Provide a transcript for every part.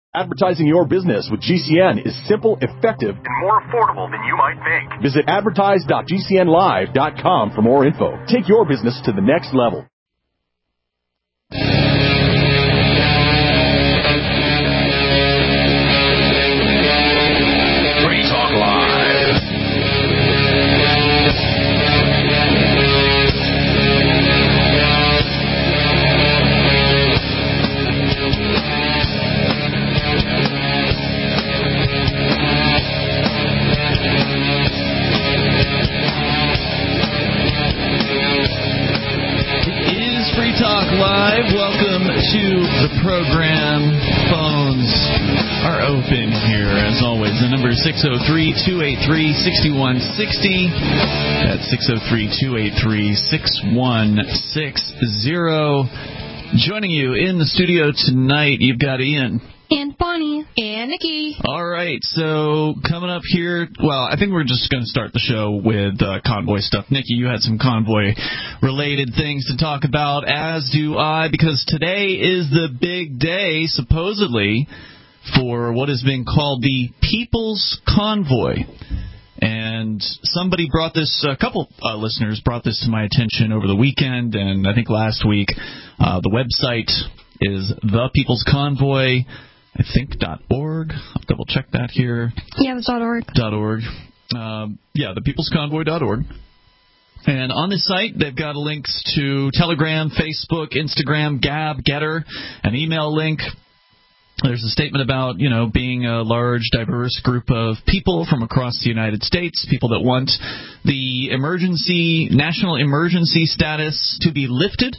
Advertising your business with GCN is simple, effective, and more affordable than you might think. Visit advertise.gcnlive.com for more info. Take your business to the next level. Free Talk Live. Talk Live. Welcome to the program. Phones are open here, as always. The number is 603-283-6160. That's 603-283-6160. Joining you in the studio tonight, you've got Ian. And Bonnie. And Nikki. All right, so coming up here, well, I think we're just going to start the show with convoy stuff. Nikki, you had some convoy-related things to talk about, as do I, because today is the big day, supposedly, for what is being called the People's Convoy. And somebody brought this, a couple listeners brought this to my attention over the weekend, and I think last week. The website is The People's Convoy, I think .org. I'll double check that here. Yeah, it's .org. .org. thepeoplesconvoy.org. And on this site, they've got links to Telegram, Facebook, Instagram, Gab, Getter, an email link. There's a statement about, being a large, diverse group of people from across the United States, people that want the national emergency status to be lifted.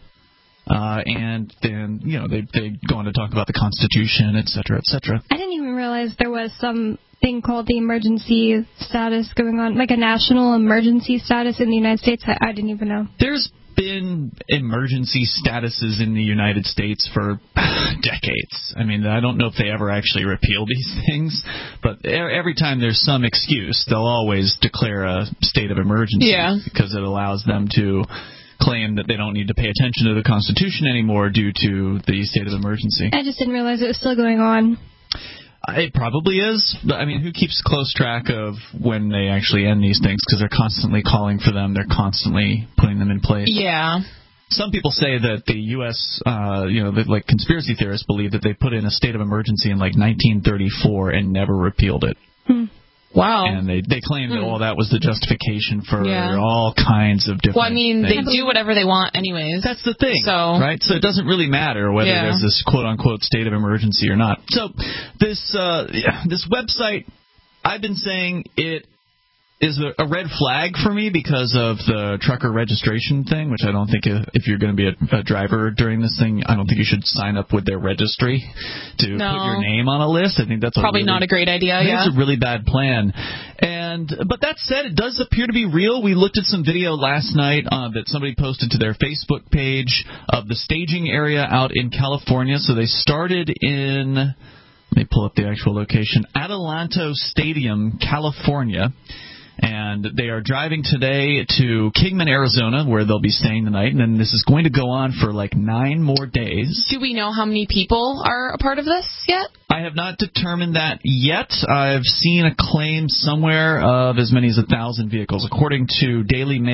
And then, they go on to talk about the Constitution, et cetera, et cetera. I didn't even realize there was something called the emergency status going on, like a national emergency status in the United States. I didn't even know. There's been emergency statuses in the United States for decades. I mean, I don't know if they ever actually repeal these things, but every time there's some excuse, they'll always declare a state of emergency because it allows them to claim that they don't need to pay attention to the Constitution anymore due to the state of emergency. I just didn't realize it was still going on. It probably is. I mean, who keeps close track of when they actually end these things? Because they're constantly calling for them. They're constantly putting them in place. Yeah. Some people say that the U.S., like conspiracy theorists believe that they put in a state of emergency in like 1934 and never repealed it. Wow. And they claim that, that was the justification for all kinds of different things. They do whatever they want anyways. That's the thing, right? So it doesn't really matter whether there's this quote-unquote state of emergency or not. So this website, I've been saying it is a red flag for me because of the trucker registration thing, which I don't think if you're going to be a driver during this thing, I don't think you should sign up with their registry to put your name on a list. I think that's probably not a great idea. It's a really bad plan. But that said, it does appear to be real. We looked at some video last night that somebody posted to their Facebook page of the staging area out in California. So they started in, let me pull up the actual location, Adelanto Stadium, California. And they are driving today to Kingman, Arizona, where they'll be staying the night. And then this is going to go on for like 9 more days. Do we know how many people are a part of this yet? I have not determined that yet. I've seen a claim somewhere of as many as 1,000 vehicles. According to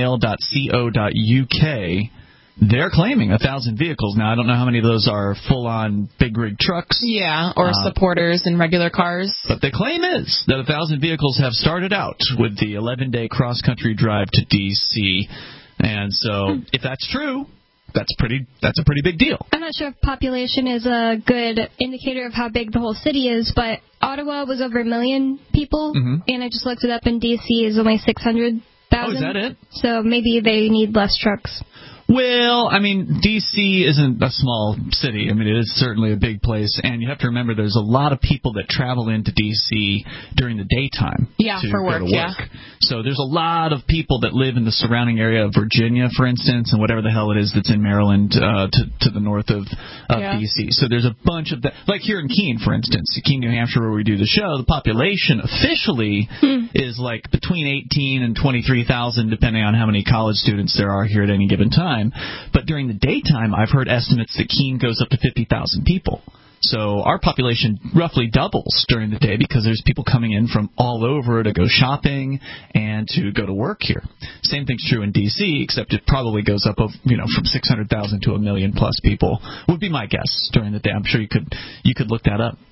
dailymail.co.uk, they're claiming 1,000 vehicles. Now, I don't know how many of those are full-on big rig trucks. Yeah, or supporters in regular cars. But the claim is that 1,000 vehicles have started out with the 11-day cross-country drive to D.C. And so, if that's true, that's a pretty big deal. I'm not sure if population is a good indicator of how big the whole city is, but Ottawa was over 1 million people, and I just looked it up, and D.C. is only 600,000. Oh, is that it? So maybe they need less trucks. Well, I mean, D.C. isn't a small city. I mean, it is certainly a big place, and you have to remember there's a lot of people that travel into D.C. during the daytime for work, So there's a lot of people that live in the surrounding area of Virginia, for instance, and whatever the hell it is that's in Maryland to the north of D.C. So there's a bunch of that. Like here in Keene, for instance, Keene, New Hampshire, where we do the show, the population officially is like between 18 and 23,000, depending on how many college students there are here at any given time. But during the daytime, I've heard estimates that Keene goes up to 50,000 people. So our population roughly doubles during the day because there's people coming in from all over to go shopping and to go to work here. Same thing's true in D.C., except it probably goes up of, from 600,000 to 1 million plus people, would be my guess during the day. I'm sure you could look that up.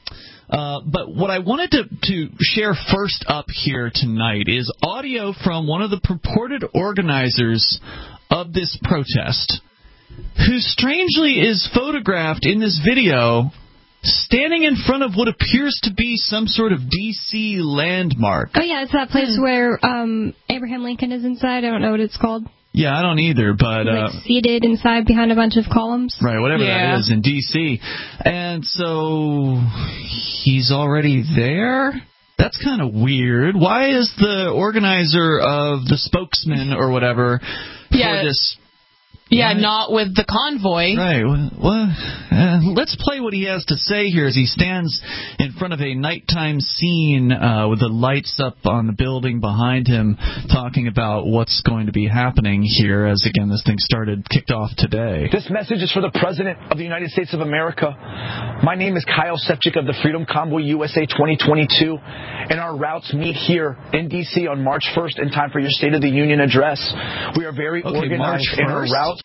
But what I wanted to share first up here tonight is audio from one of the purported organizers of this protest, who strangely is photographed in this video standing in front of what appears to be some sort of D.C. landmark. Oh, yeah, it's that place where Abraham Lincoln is inside. I don't know what it's called. Yeah, I don't either, but... seated inside behind a bunch of columns. Right, whatever that is in D.C. And so he's already there? That's kind of weird. Why is the organizer of the spokesman or whatever for this... Yeah, not with the convoy. Right. Well, let's play what he has to say here as he stands in front of a nighttime scene with the lights up on the building behind him, talking about what's going to be happening here as, again, this thing kicked off today. This message is for the President of the United States of America. My name is Kyle Sepchik of the Freedom Convoy USA 2022, and our routes meet here in D.C. on March 1st in time for your State of the Union address. We are very organized in our routes.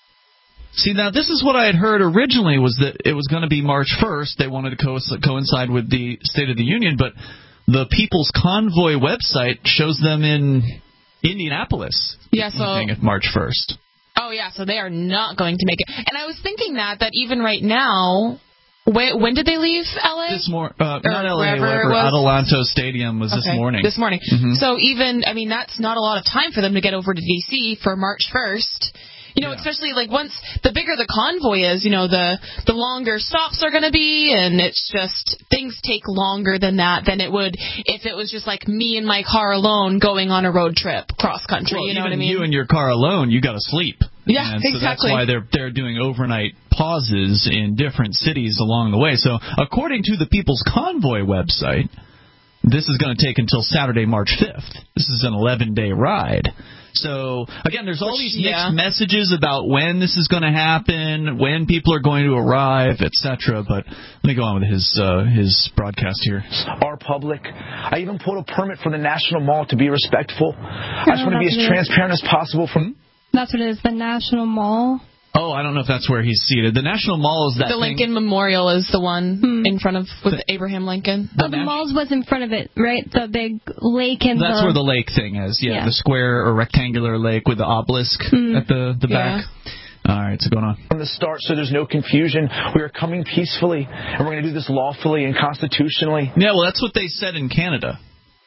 See, now, this is what I had heard originally, was that it was going to be March 1st. They wanted to coincide with the State of the Union, but the People's Convoy website shows them in Indianapolis. Yeah, so March 1st. Oh, yeah, so they are not going to make it. And I was thinking that even right now, when did they leave L.A.? This morning. Not L.A., whatever. Adelanto Stadium was this morning. This morning. Mm-hmm. So that's not a lot of time for them to get over to D.C. for March 1st. Especially once the bigger the convoy is, the longer stops are going to be, and it's just things take longer than it would if it was just me and my car alone going on a road trip cross country. Well, you know what I mean? You and your car alone, you got to sleep. Yeah, and so exactly. That's why they're doing overnight pauses in different cities along the way. So according to the People's Convoy website, this is going to take until Saturday, March 5th. This is an 11-day ride. So, again, there's all these mixed messages about when this is going to happen, when people are going to arrive, etc. But let me go on with his broadcast here. Our public. I even pulled a permit for the National Mall to be respectful. I just want to be as transparent as possible. That's what it is, the National Mall. Oh, I don't know if that's where he's seated. The National Mall is that the Lincoln Memorial is the one in front of with Abraham Lincoln. The Mall's was in front of it, right? The big lake and that's where the lake thing is. Yeah, the square or rectangular lake with the obelisk at the back. All right, so going on. From the start, so there's no confusion, we are coming peacefully, and we're going to do this lawfully and constitutionally. Yeah, well, that's what they said in Canada.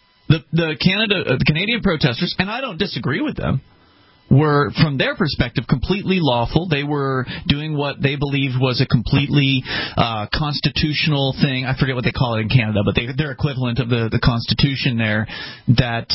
The Canadian protesters, and I don't disagree with them, were, from their perspective, completely lawful. They were doing what they believed was a completely constitutional thing. I forget what they call it in Canada, but their equivalent of the Constitution there that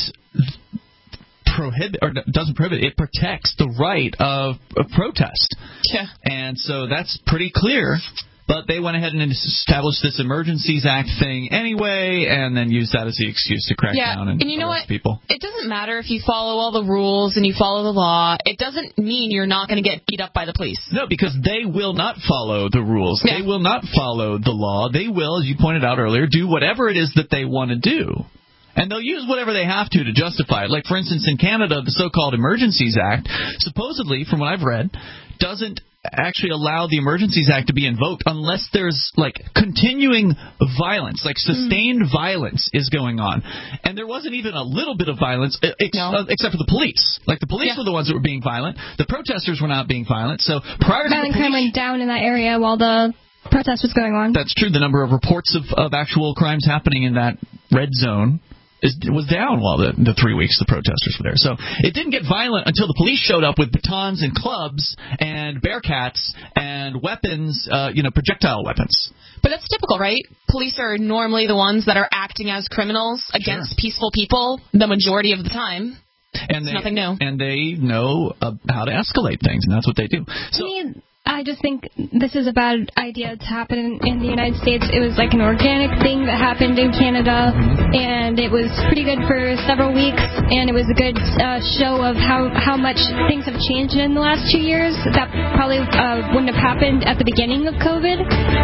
doesn't prohibit, it protects the right of protest. Yeah. And so that's pretty clear. But they went ahead and established this Emergencies Act thing anyway, and then used that as the excuse to crack down and you know arrest what? people. It doesn't matter if you follow all the rules and you follow the law. It doesn't mean you're not going to get beat up by the police. No, because they will not follow the rules. Yeah. They will not follow the law. They will, as you pointed out earlier, do whatever it is that they want to do. And they'll use whatever they have to justify it. Like, for instance, in Canada, the so-called Emergencies Act, supposedly, from what I've read, doesn't actually allow the Emergencies Act to be invoked unless there's, continuing violence, sustained violence is going on. And there wasn't even a little bit of violence, except for the police. The police were the ones that were being violent. The protesters were not being violent. So prior to the police... crime went down in that area while the protest was going on. That's true. The number of reports of actual crimes happening in that red zone was down while the 3 weeks the protesters were there. So it didn't get violent until the police showed up with batons and clubs and bearcats and weapons, projectile weapons. But that's typical, right? Police are normally the ones that are acting as criminals against peaceful people the majority of the time. And it's nothing new. And they know how to escalate things, and that's what they do. So, I just think this is a bad idea to happen in the United States. It was like an organic thing that happened in Canada, and it was pretty good for several weeks, and it was a good show of how much things have changed in the last 2 years. That probably wouldn't have happened at the beginning of COVID,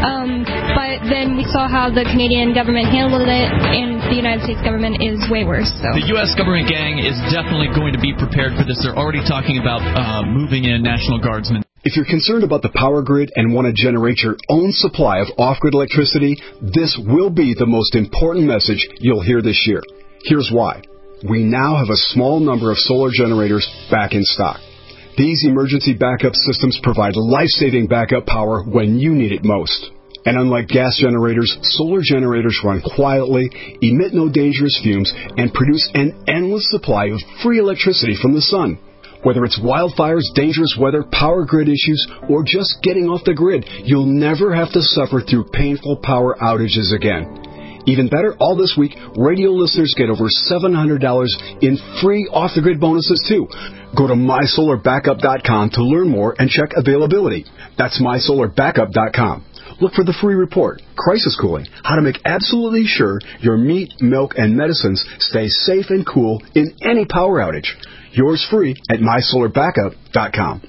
but then we saw how the Canadian government handled it, and the United States government is way worse. So. The U.S. government gang is definitely going to be prepared for this. They're already talking about moving in National Guardsmen. If you're concerned about the power grid and want to generate your own supply of off-grid electricity, this will be the most important message you'll hear this year. Here's why. We now have a small number of solar generators back in stock. These emergency backup systems provide life-saving backup power when you need it most. And unlike gas generators, solar generators run quietly, emit no dangerous fumes, and produce an endless supply of free electricity from the sun. Whether it's wildfires, dangerous weather, power grid issues, or just getting off the grid, you'll never have to suffer through painful power outages again. Even better, all this week, radio listeners get over $700 in free off-the-grid bonuses, too. Go to MySolarBackup.com to learn more and check availability. That's MySolarBackup.com. Look for the free report, Crisis Cooling, how to make absolutely sure your meat, milk, and medicines stay safe and cool in any power outage. Yours free at MySolarBackup.com.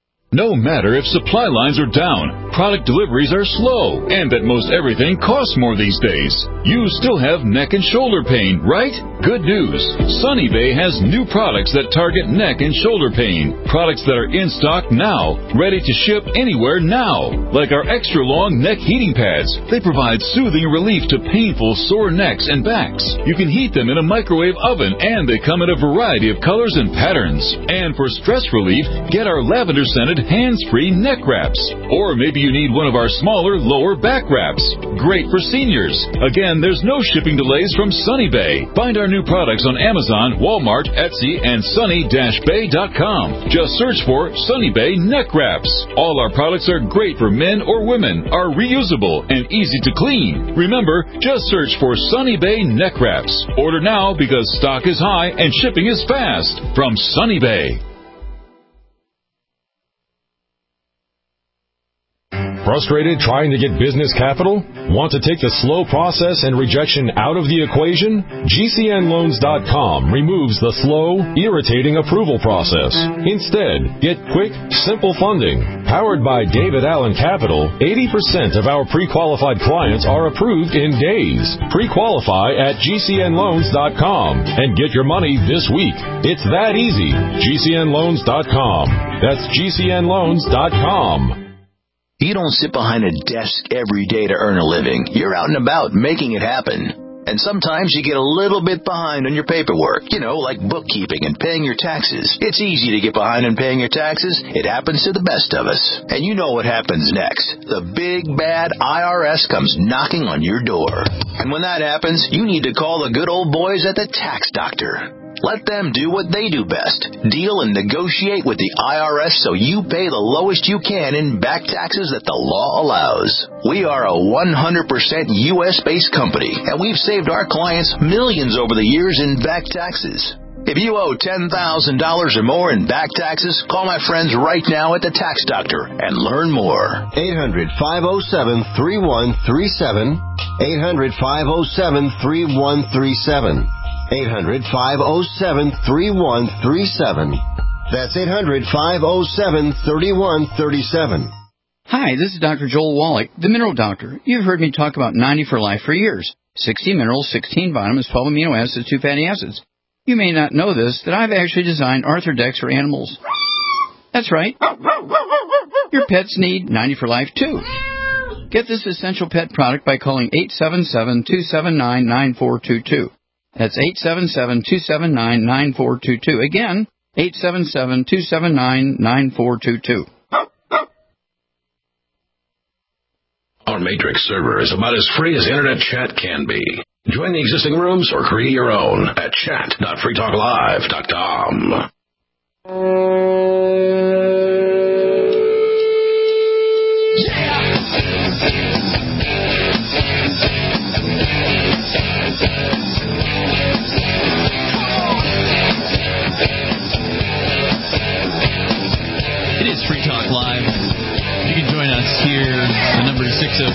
No matter if supply lines are down, product deliveries are slow, and that most everything costs more these days, you still have neck and shoulder pain, right? Good news. Sunny Bay has new products that target neck and shoulder pain. Products that are in stock now, ready to ship anywhere now. Like our extra long neck heating pads. They provide soothing relief to painful sore necks and backs. You can heat them in a microwave oven, and they come in a variety of colors and patterns. And for stress relief, get our lavender scented hands-free neck wraps. Or maybe you need one of our smaller lower back wraps. Great for seniors. Again, there's no shipping delays from Sunny Bay. Find our new products on Amazon, Walmart, Etsy, and sunny-bay.com. Just search for Sunny Bay neck wraps. All our products are great for men or women, are reusable, and easy to clean. Remember, just search for Sunny Bay neck wraps. Order now because stock is high and shipping is fast. From Sunny Bay. Frustrated trying to get business capital? Want to take the slow process and rejection out of the equation? GCNLoans.com removes the slow, irritating approval process. Instead, get quick, simple funding. Powered by David Allen Capital, 80% of our pre-qualified clients are approved in days. Pre-qualify at GCNLoans.com and get your money this week. It's that easy. GCNLoans.com. That's GCNLoans.com. You don't sit behind a desk every day to earn a living. You're out and about making it happen. And sometimes you get a little bit behind on your paperwork, like bookkeeping and paying your taxes. It's easy to get behind on paying your taxes. It happens to the best of us. And you know what happens next. The big, bad IRS comes knocking on your door. And when that happens, you need to call the good old boys at the Tax Doctor. Let them do what they do best. Deal and negotiate with the IRS so you pay the lowest you can in back taxes that the law allows. We are a 100% U.S.-based company, and we've saved our clients millions over the years in back taxes. If you owe $10,000 or more in back taxes, call my friends right now at the Tax Doctor and learn more. 800-507-3137. 800-507-3137. 800-507-3137. That's 800-507-3137. Hi, this is Dr. Joel Wallach, the Mineral Doctor. You've heard me talk about 90 for Life for years. 60 minerals, 16 vitamins, 12 amino acids, 2 fatty acids. You may not know this, that I've actually designed Arthrodex for animals. That's right. Your pets need 90 for Life, too. Get this essential pet product by calling 877-279-9422. That's 877-279-9422. Again, 877-279-9422. Our Matrix server is about as free as internet chat can be. Join the existing rooms or create your own at chat.freetalklive.com. It is Free Talk Live.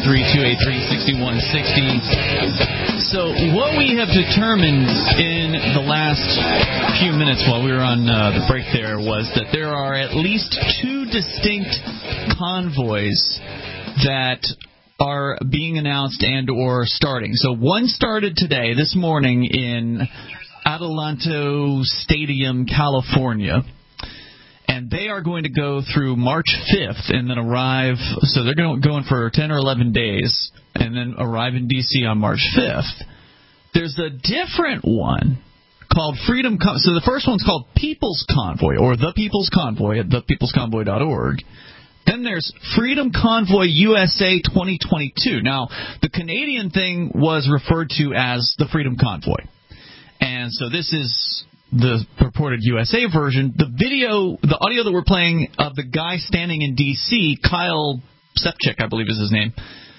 403-283-6160. So what we have determined in the last few minutes while we were on the break there was that there are at least two distinct convoys that are being announced and or starting. So one started today, this morning, in Adelanto Stadium, California. And they are going to go through March 5th and then arrive, so they're going for 10 or 11 days and then arrive in D.C. on March 5th. There's a different one called Freedom Convoy. So the first one's called People's Convoy, or The People's Convoy at thepeoplesconvoy.org. Then there's Freedom Convoy USA 2022. Now, the Canadian thing was referred to as the Freedom Convoy. And so this is the purported USA version. The audio that we're playing of the guy standing in D.C., Kyle Sepchik, I believe is his name,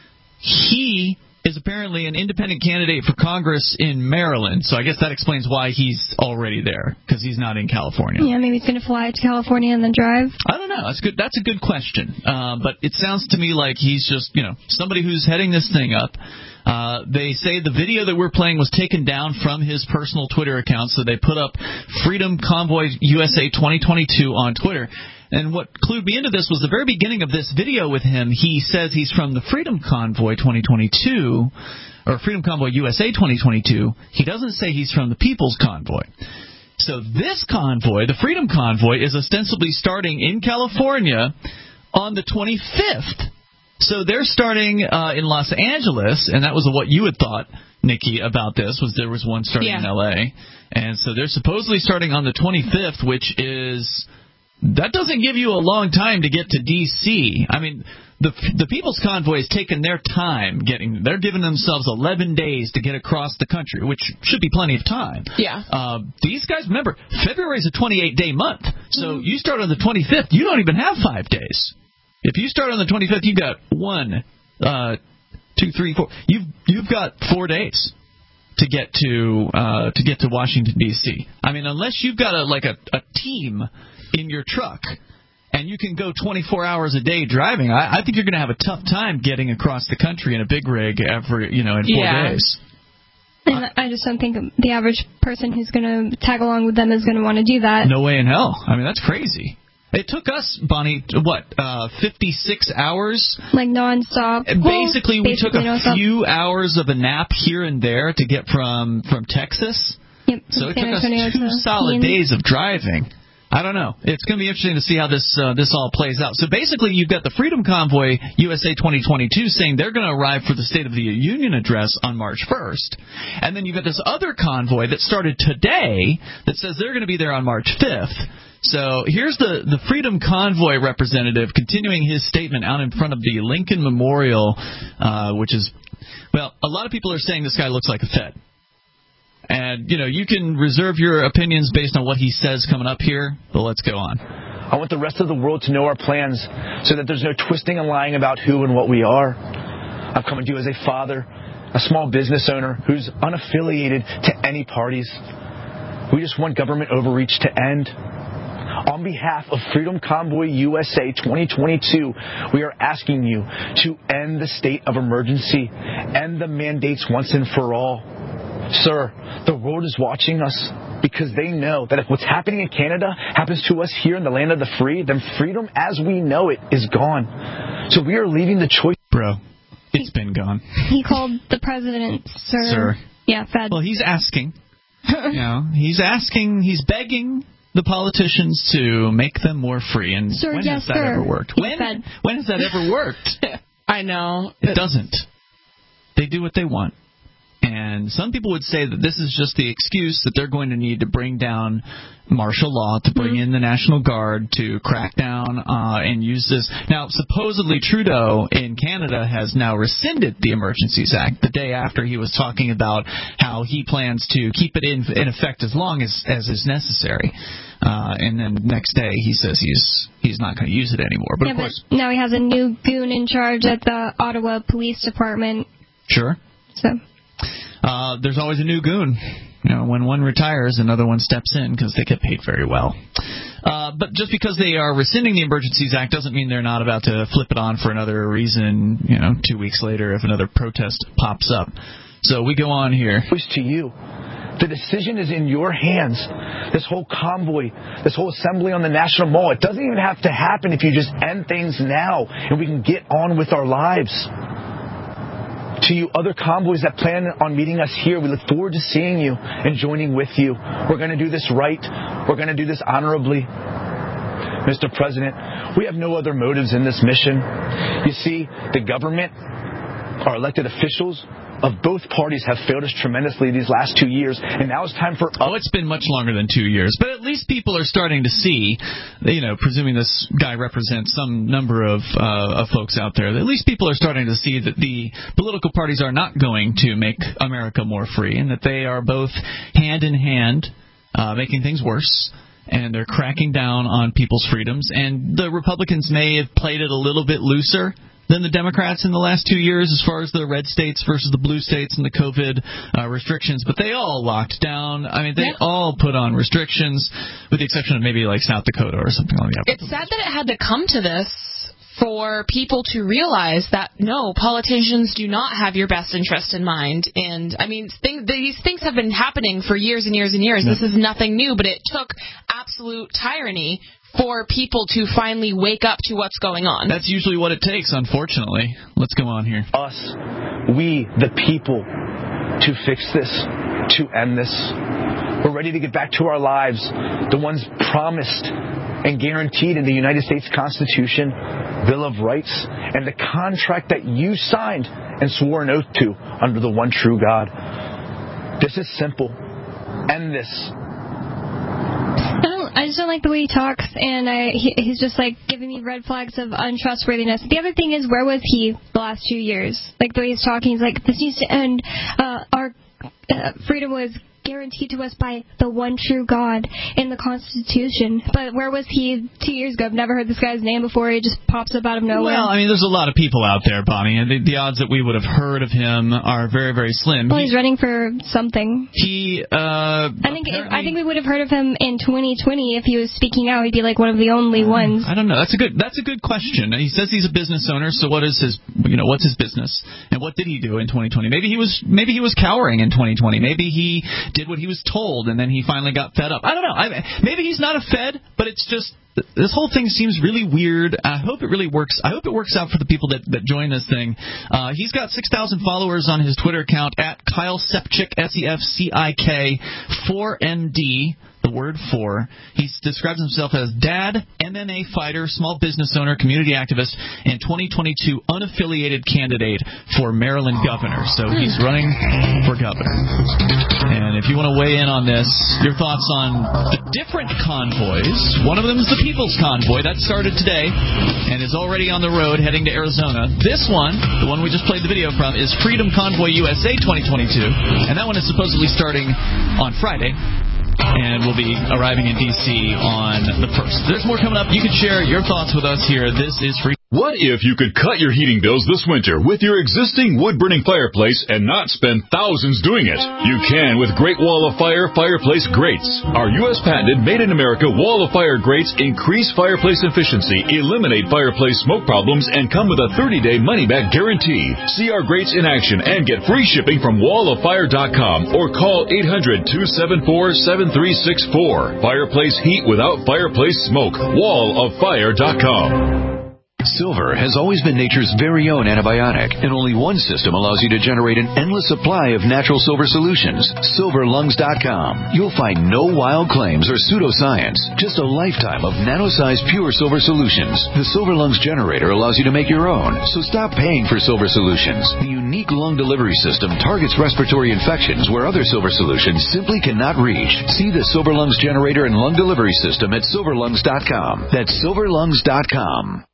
he is apparently an independent candidate for Congress in Maryland. So I guess that explains why he's already there, because he's not in California. Yeah, maybe he's going to fly to California and then drive. I don't know. That's good. That's a good question. But it sounds to me like he's just, somebody who's heading this thing up. They say the video that we're playing was taken down from his personal Twitter account, so they put up Freedom Convoy USA 2022 on Twitter. And what clued me into this was the very beginning of this video with him. He says he's from the Freedom Convoy 2022, or Freedom Convoy USA 2022. He doesn't say he's from the People's Convoy. So this convoy, the Freedom Convoy, is ostensibly starting in California on the 25th. So they're starting in Los Angeles, and that was what you had thought, Nikki, about this, was there was one starting in L.A. And so they're supposedly starting on the 25th, which is... That doesn't give you a long time to get to D.C. I mean, the People's Convoy has taken their time getting... They're giving themselves 11 days to get across the country, which should be plenty of time. Yeah. These guys, remember, February is a 28-day month. So you start on the 25th, you don't even have 5 days. If you start on the 25th, you've got 1, 2, 3, 4. You've got 4 days to get to Washington D.C. I mean, unless you've got a team in your truck and you can go 24 hours a day driving, I think you're going to have a tough time getting across the country in a big rig in 4 days. And I just don't think the average person who's going to tag along with them is going to want to do that. No way in hell. I mean, that's crazy. It took us, Bonnie, 56 hours? Like nonstop. Basically, we took a few hours of a nap here and there to get from Texas. Yep. So it took us 2 solid days of driving. I don't know. It's going to be interesting to see how this all plays out. So basically, you've got the Freedom Convoy USA 2022 saying they're going to arrive for the State of the Union address on March 1st. And then you've got this other convoy that started today that says they're going to be there on March 5th. So here's the Freedom Convoy representative continuing his statement out in front of the Lincoln Memorial, which is, well, a lot of people are saying this guy looks like a Fed. And, you can reserve your opinions based on what he says coming up here, but let's go on. I want the rest of the world to know our plans so that there's no twisting and lying about who and what we are. I'm coming to you as a father, a small business owner who's unaffiliated to any parties. We just want government overreach to end. On behalf of Freedom Convoy USA 2022, we are asking you to end the state of emergency, end the mandates once and for all. Sir, the world is watching us because they know that if what's happening in Canada happens to us here in the land of the free, then freedom as we know it is gone. So we are leaving the choice. Bro, it's been gone. He called the president, sir. Yeah, Fed. Well, he's asking. He's begging the politicians to make them more free. And sir, when has that ever worked? When has that ever worked? I know. It doesn't. They do what they want. And some people would say that this is just the excuse that they're going to need to bring down martial law, to bring in the National Guard, to crack down and use this. Now, supposedly Trudeau in Canada has now rescinded the Emergencies Act the day after he was talking about how he plans to keep it in effect as long as is necessary. And then the next day he says he's not going to use it anymore. But of course, now he has a new goon in charge at the Ottawa Police Department. Sure. So. There's always a new goon. When one retires, another one steps in because they get paid very well. But just because they are rescinding the Emergencies Act doesn't mean they're not about to flip it on for another reason, 2 weeks later if another protest pops up. So we go on here. To you. The decision is in your hands. This whole convoy, this whole assembly on the National Mall, it doesn't even have to happen if you just end things now and we can get on with our lives. To you other convoys that plan on meeting us here, we look forward to seeing you and joining with you. We're going to do this right. We're going to do this honorably. Mr. President, we have no other motives in this mission. You see, the government, our elected officials of both parties have failed us tremendously these last 2 years, and now it's time for... Oh, it's been much longer than 2 years, but at least people are starting to see, presuming this guy represents some number of folks out there, at least people are starting to see that the political parties are not going to make America more free, and that they are both hand in hand making things worse, and they're cracking down on people's freedoms, and the Republicans may have played it a little bit looser than the Democrats in the last 2 years as far as the red states versus the blue states and the COVID restrictions, but they all locked down. I mean, they all put on restrictions, with the exception of maybe like South Dakota or something like that. It's sad that it had to come to this for people to realize that, no, politicians do not have your best interest in mind. And, I mean, these things have been happening for years and years and years. This is nothing new, but it took absolute tyranny for people to finally wake up to what's going on. That's usually what it takes, unfortunately. Let's go on here. Us, we, the people, to fix this, to end this. We're ready to get back to our lives, the ones promised and guaranteed in the United States Constitution, Bill of Rights, and the contract that you signed and swore an oath to under the one true God. This is simple. End this. I just don't like the way he talks, and he's just like giving me red flags of untrustworthiness. The other thing is, where was he the last 2 years? Like the way he's talking, he's like, this needs to end. Our freedom was guaranteed to us by the one true God in the Constitution. But where was he 2 years ago? I've never heard this guy's name before. He just pops up out of nowhere. Well, I mean, there's a lot of people out there, Bonnie, and the odds that we would have heard of him are very, very slim. Well, he's running for something. I think we would have heard of him in 2020 if he was speaking out. He'd be like one of the only ones. I don't know. That's a good question. He says he's a business owner, so what's his business, and what did he do in 2020? Maybe he was cowering in 2020. Maybe he did what he was told, and then he finally got fed up. I don't know. Maybe he's not a Fed, but it's just this whole thing seems really weird. I hope it really works. I hope it works out for the people that join this thing. He's got 6,000 followers on his Twitter account at Kyle Sepchik, SEFCIK 4MD. The word 4. He describes himself as dad, MMA fighter, small business owner, community activist, and 2022 unaffiliated candidate for Maryland governor. So he's running for governor. And if you want to weigh in on this, your thoughts on the different convoys. One of them is the People's Convoy. That started today and is already on the road heading to Arizona. This one, the one we just played the video from, is Freedom Convoy USA 2022. And that one is supposedly starting on Friday and will be arriving in D.C. on the 1st. There's more coming up. You can share your thoughts with us here. This is Free. What if you could cut your heating bills this winter with your existing wood-burning fireplace and not spend thousands doing it? You can with Great Wall of Fire fireplace grates. Our U.S. patented made-in-America Wall of Fire grates increase fireplace efficiency, eliminate fireplace smoke problems, and come with a 30-day money-back guarantee. See our grates in action and get free shipping from walloffire.com or call 800-274-7364. Fireplace heat without fireplace smoke. walloffire.com. Silver has always been nature's very own antibiotic, and only one system allows you to generate an endless supply of natural silver solutions. SilverLungs.com. You'll find no wild claims or pseudoscience, just a lifetime of nano-sized pure silver solutions. The Silver Lungs generator allows you to make your own, so stop paying for silver solutions. The unique lung delivery system targets respiratory infections where other silver solutions simply cannot reach. See the Silver Lungs generator and lung delivery system at SilverLungs.com. That's SilverLungs.com.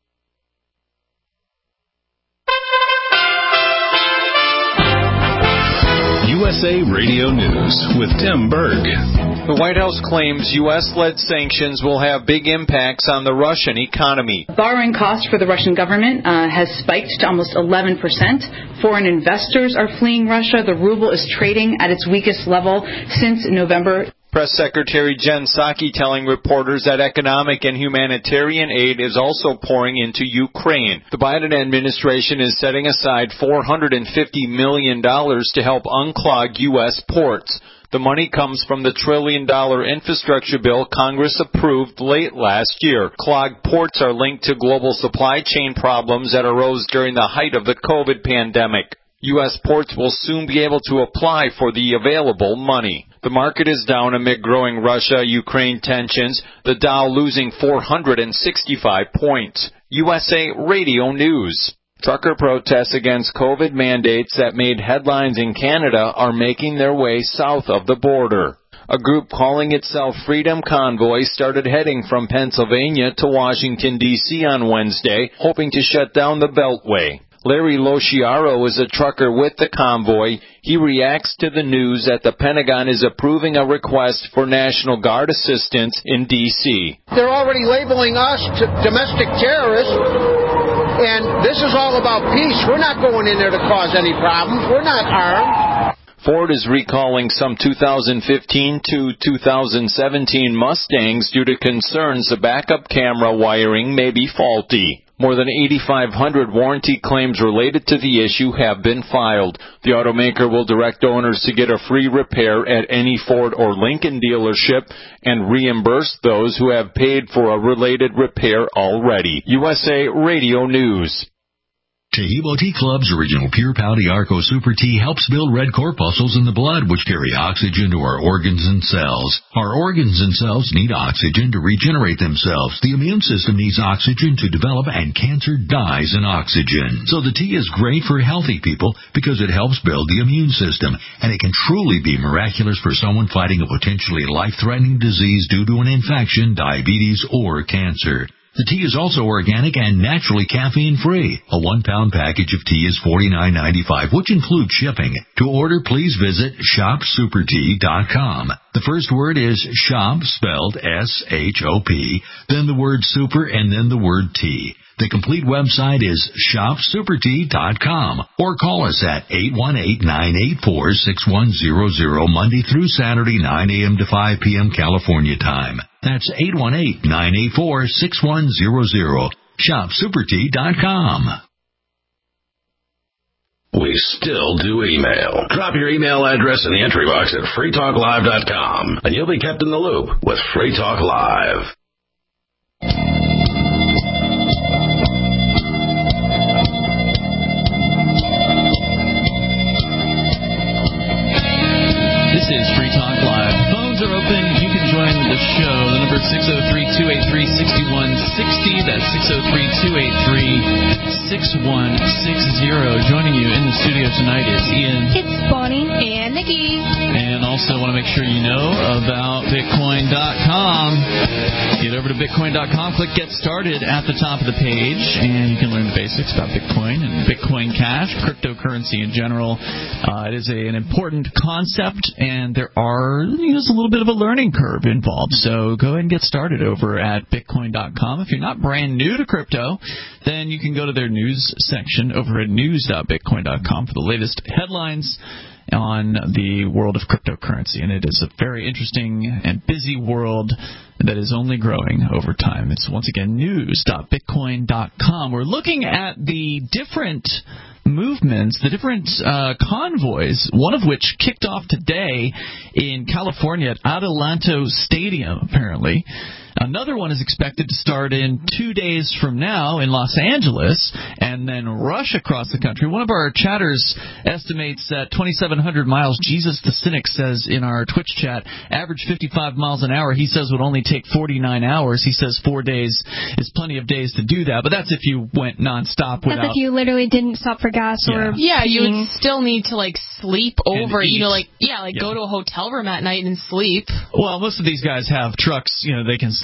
USA Radio News with Tim Berg. The White House claims U.S.-led sanctions will have big impacts on the Russian economy. Borrowing costs for the Russian government has spiked to almost 11%. Foreign investors are fleeing Russia. The ruble is trading at its weakest level since November. Press Secretary Jen Psaki telling reporters that economic and humanitarian aid is also pouring into Ukraine. The Biden administration is setting aside $450 million to help unclog U.S. ports. The money comes from the $1 trillion infrastructure bill Congress approved late last year. Clogged ports are linked to global supply chain problems that arose during the height of the COVID pandemic. U.S. ports will soon be able to apply for the available money. The market is down amid growing Russia-Ukraine tensions, the Dow losing 465 points. USA Radio News. Trucker protests against COVID mandates that made headlines in Canada are making their way south of the border. A group calling itself Freedom Convoy started heading from Pennsylvania to Washington, D.C. on Wednesday, hoping to shut down the Beltway. Larry Lociaro is a trucker with the convoy. He reacts to the news that the Pentagon is approving a request for National Guard assistance in D.C. They're already labeling us domestic terrorists, and this is all about peace. We're not going in there to cause any problems. We're not armed. Ford is recalling some 2015 to 2017 Mustangs due to concerns the backup camera wiring may be faulty. More than 8,500 warranty claims related to the issue have been filed. The automaker will direct owners to get a free repair at any Ford or Lincoln dealership and reimburse those who have paid for a related repair already. USA Radio News. Taheebo Tea Club's original Pure Pau Arco Super Tea helps build red corpuscles in the blood, which carry oxygen to our organs and cells. Our organs and cells need oxygen to regenerate themselves. The immune system needs oxygen to develop, and cancer dies in oxygen. So the tea is great for healthy people because it helps build the immune system, and it can truly be miraculous for someone fighting a potentially life-threatening disease due to an infection, diabetes, or cancer. The tea is also organic and naturally caffeine-free. A 1-pound package of tea is $49.95, which includes shipping. To order, please visit shopsupertea.com. The first word is shop, spelled S-H-O-P, then the word super, and then the word tea. The complete website is shopsupertea.com, or call us at 818-984-6100 Monday through Saturday, 9 a.m. to 5 p.m. California time. That's 818-984-6100. Shopsupertea.com. We still do email. Drop your email address in the entry box at freetalklive.com, and you'll be kept in the loop with Free Talk Live. This is Free Talk Live. Phones are open. You can join the show. The number is 603-283-6160. That's 603-283-6160. Joining you in the studio tonight is Ian. It's Bonnie. And Nikki. And also want to make sure you know about Bitcoin.com. Get over to Bitcoin.com. Click Get Started at the top of the page, and you can learn the basics about Bitcoin and Bitcoin Cash, cryptocurrency in general. It is an important concept, and there are just a little bit of a learning curve involved. So go ahead and get started over at Bitcoin.com. If you're not brand new to crypto, then you can go to their news section over at news.bitcoin.com for the latest headlines on the world of cryptocurrency. And it is a very interesting and busy world that is only growing over time. It's, once again, news.bitcoin.com. We're looking at the different movements, the different convoys, one of which kicked off today in California at Adelanto Stadium, apparently. Another one is expected to start in 2 days from now in Los Angeles and then rush across the country. One of our chatters estimates that 2,700 miles. Jesus the Cynic says in our Twitch chat, average 55 miles an hour. He says would only take 49 hours. He says 4 days is plenty of days to do that, but that's if you went nonstop without... That's if you literally didn't stop for gas or... Yeah, you would still need to, sleep over, eat. go to a hotel room at night and sleep. Well, most of these guys have trucks, they can sleep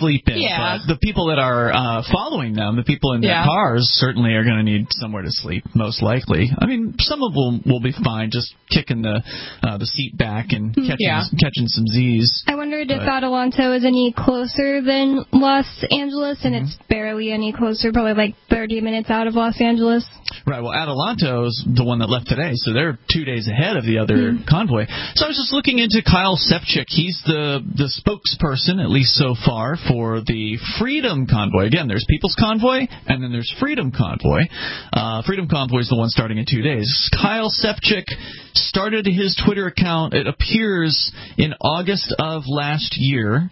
sleep in. Yeah. But the people that are following them, the people in their cars, certainly are going to need somewhere to sleep, most likely. I mean, some of them will be fine just kicking the seat back and catching some Z's. I wondered if Adelanto is any closer than Los Angeles, and it's barely any closer, probably like 30 minutes out of Los Angeles. Right, well, Adelanto's the one that left today, so they're 2 days ahead of the other convoy. So I was just looking into Kyle Sepchik. He's the spokesperson, at least so far, for the Freedom Convoy. Again, there's People's Convoy, and then there's Freedom Convoy. Freedom Convoy is the one starting in 2 days. Kyle Sepchik started his Twitter account, it appears, in August of last year,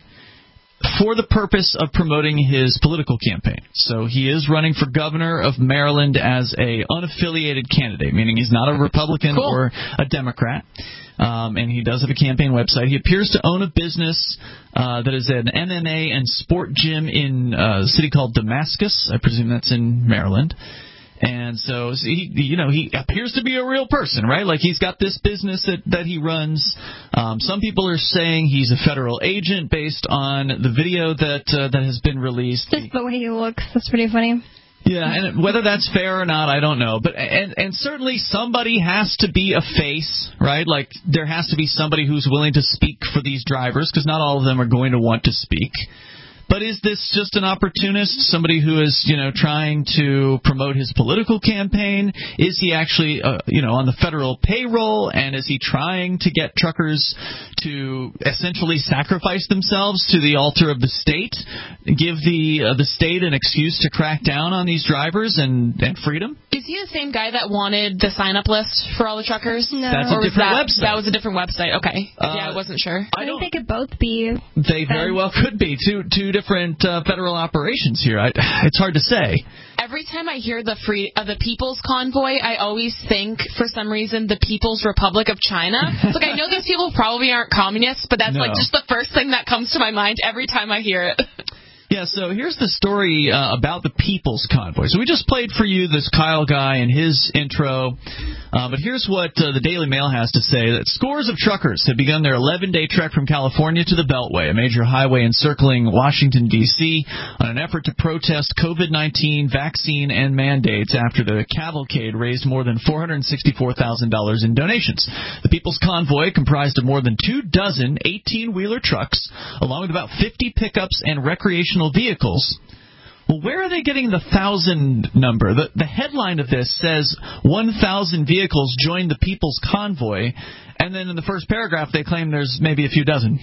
for the purpose of promoting his political campaign. So he is running for governor of Maryland as a unaffiliated candidate, meaning he's not a Republican or a Democrat. And he does have a campaign website. He appears to own a business that is an MMA and sport gym in a city called Damascus. I presume that's in Maryland. And so he appears to be a real person, right? Like, he's got this business that he runs. Some people are saying he's a federal agent based on the video that has been released. Just the way he looks, that's pretty funny. Yeah, and whether that's fair or not, I don't know. But and certainly somebody has to be a face, right? Like, there has to be somebody who's willing to speak for these drivers, because not all of them are going to want to speak. But is this just an opportunist, somebody who is, trying to promote his political campaign? Is he actually, on the federal payroll, and is he trying to get truckers to essentially sacrifice themselves to the altar of the state, give the state an excuse to crack down on these drivers and freedom? Is he the same guy that wanted the sign-up list for all the truckers? No. That's a different website. That was a different website. Okay. I wasn't sure. I think they could both be. They very well could be. Two different federal operations here. It's hard to say. Every time I hear the People's Convoy, I always think, for some reason, the People's Republic of China. Like, I know those people probably aren't communists, but that's like just the first thing that comes to my mind every time I hear it. Yeah, so here's the story about the People's Convoy. So we just played for you this Kyle guy and his intro, but here's what the Daily Mail has to say, that scores of truckers have begun their 11-day trek from California to the Beltway, a major highway encircling Washington, D.C., on an effort to protest COVID-19 vaccine and mandates after the cavalcade raised more than $464,000 in donations. The People's Convoy, comprised of more than 24 18-wheeler trucks, along with about 50 pickups and recreational vehicles. Well, where are they getting the 1,000 number? The headline of this says 1,000 vehicles joined the People's Convoy, and then in the first paragraph they claim there's maybe a few dozen.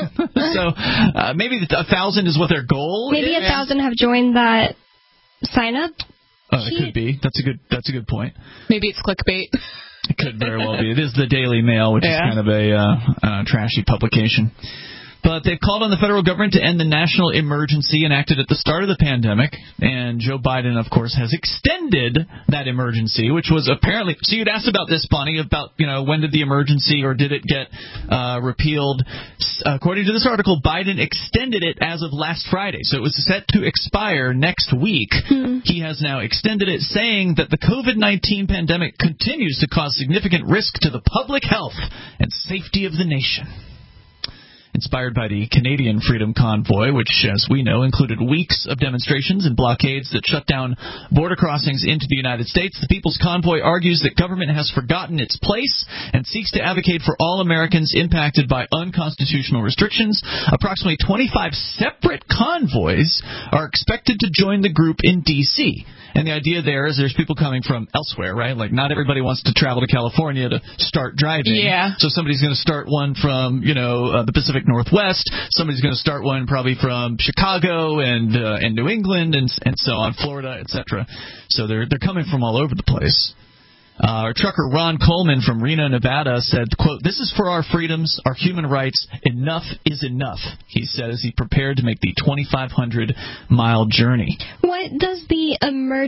So maybe 1,000 is what their goal is. Maybe 1,000 have joined that sign-up. It could be. That's a good point. Maybe it's clickbait. It could very well be. It is the Daily Mail, which is kind of a trashy publication. But they've called on the federal government to end the national emergency enacted at the start of the pandemic. And Joe Biden, of course, has extended that emergency, which was apparently... So you'd asked about this, Bonnie, about, when did the emergency, or did it get repealed? According to this article, Biden extended it as of last Friday. So it was set to expire next week. He has now extended it, saying that the COVID-19 pandemic continues to cause significant risk to the public health and safety of the nation. Inspired by the Canadian Freedom Convoy, which, as we know, included weeks of demonstrations and blockades that shut down border crossings into the United States, the People's Convoy argues that government has forgotten its place and seeks to advocate for all Americans impacted by unconstitutional restrictions. Approximately 25 separate convoys are expected to join the group in D.C., and the idea there is there's people coming from elsewhere, right? Like, not everybody wants to travel to California to start driving. Yeah. So somebody's going to start one from, the Pacific Northwest. Somebody's going to start one probably from Chicago and New England and so on, Florida, etc. So they're coming from all over the place. Our trucker Ron Coleman from Reno, Nevada said, quote, "This is for our freedoms, our human rights. Enough is enough," he said as he prepared to make the 2,500-mile journey. What does the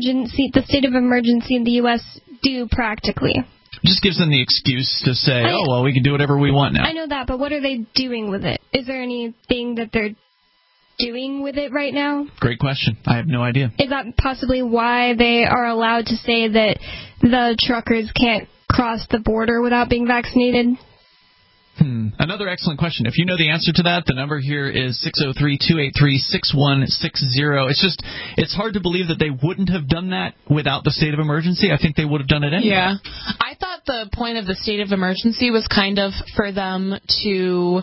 state of emergency in the U.S. do practically? Just gives them the excuse to say, we can do whatever we want now. I know that, but what are they doing with it? Is there anything that they're doing with it right now? Great question. I have no idea. Is that possibly why they are allowed to say that the truckers can't cross the border without being vaccinated? Another excellent question. If you know the answer to that, the number here is 603-283-6160. It's hard to believe that they wouldn't have done that without the state of emergency. I think they would have done it anyway. Yeah. I thought the point of the state of emergency was kind of for them to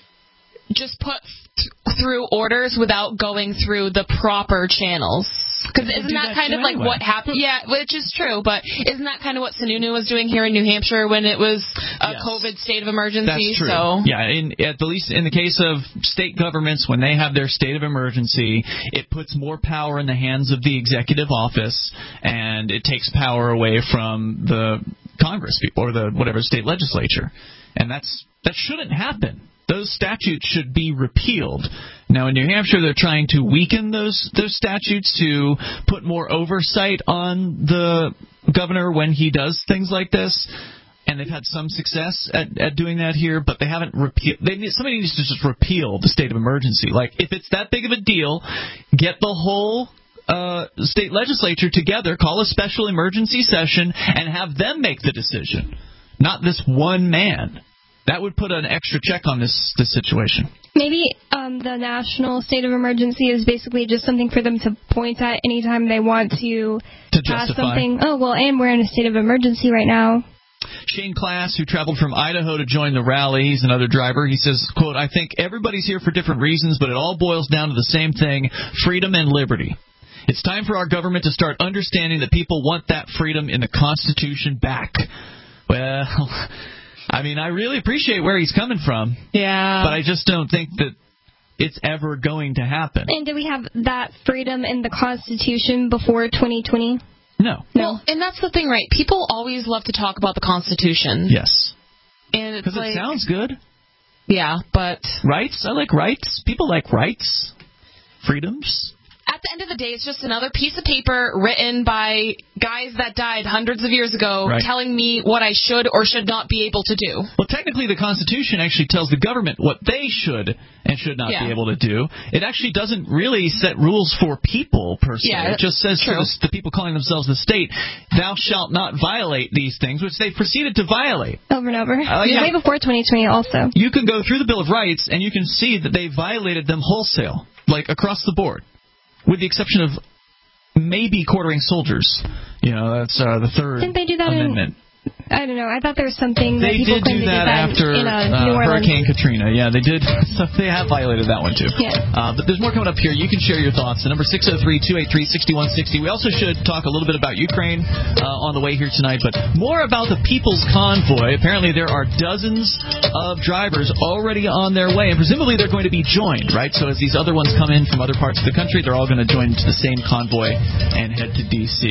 just put through orders without going through the proper channels. Because isn't that kind of like what happened? Yeah, which is true, but isn't that kind of what Sununu was doing here in New Hampshire when it was a COVID state of emergency? That's true. So. Yeah, at least in the case of state governments, when they have their state of emergency, it puts more power in the hands of the executive office, and it takes power away from the Congress people or the whatever state legislature. And that shouldn't happen. Those statutes should be repealed. Now, in New Hampshire, they're trying to weaken those statutes to put more oversight on the governor when he does things like this. And they've had some success at doing that here, but they haven't repealed. Somebody needs to just repeal the state of emergency. Like, if it's that big of a deal, get the whole state legislature together, call a special emergency session, and have them make the decision, not this one man. That would put an extra check on this situation. Maybe the national state of emergency is basically just something for them to point at anytime they want to pass justify something. Oh, well, and we're in a state of emergency right now. Shane Klass, who traveled from Idaho to join the rally, he's another driver. He says, quote, "I think everybody's here for different reasons, but it all boils down to the same thing, freedom and liberty. It's time for our government to start understanding that people want that freedom in the Constitution back." Well, I mean, I really appreciate where he's coming from. Yeah. But I just don't think that it's ever going to happen. And do we have that freedom in the Constitution before 2020? No. Well, and that's the thing, right? People always love to talk about the Constitution. Yes. And it's because it sounds good. Yeah, but... Rights? I like rights. People like rights. Freedoms. At the end of the day, it's just another piece of paper written by guys that died hundreds of years ago telling me what I should or should not be able to do. Well, technically, the Constitution actually tells the government what they should and should not be able to do. It actually doesn't really set rules for people, per se. It just says to the people calling themselves the state, thou shalt not violate these things, which they proceeded to violate. Over and over. Way before 2020 also. You can go through the Bill of Rights, and you can see that they violated them wholesale, like across the board. With the exception of maybe quartering soldiers. You know, that's the Third Didn't they do that Amendment. I don't know. I thought there was something that they people did claimed do that after Hurricane Katrina. Yeah, they did. So they have violated that one, too. Yeah. But there's more coming up here. You can share your thoughts. The number 603-283-6160. We also should talk a little bit about Ukraine on the way here tonight, but more about the People's Convoy. Apparently there are dozens of drivers already on their way, and presumably they're going to be joined, right? So as these other ones come in from other parts of the country, they're all going to join to the same convoy and head to D.C.